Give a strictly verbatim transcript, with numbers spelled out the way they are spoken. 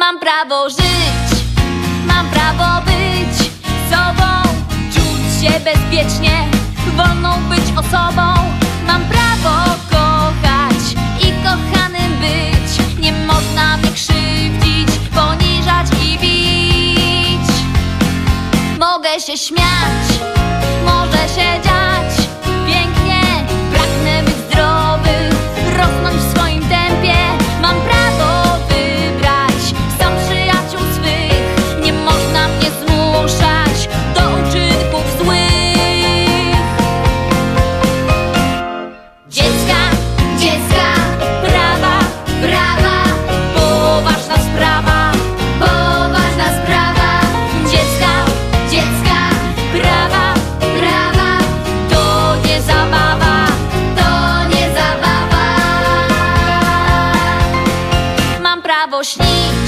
Mam prawo żyć, mam prawo być sobą, czuć się bezpiecznie, wolną być osobą. Mam prawo kochać i kochanym być. Nie można mnie krzywdzić, poniżać i bić. Mogę się śmiać, może się dziać pięknie. Pragnę być zdrowy, rosnąć w swoim tempie. Mam prawo wybrać sam przyjaciół swych. Nie można mnie zmuszać do uczynków złych. Dziecka, dziecka, prawa, prawa, poważna sprawa, poważna sprawa. Dziecka, dziecka, prawa, prawa, to nie zabawa, to nie zabawa. Mam prawo śnić,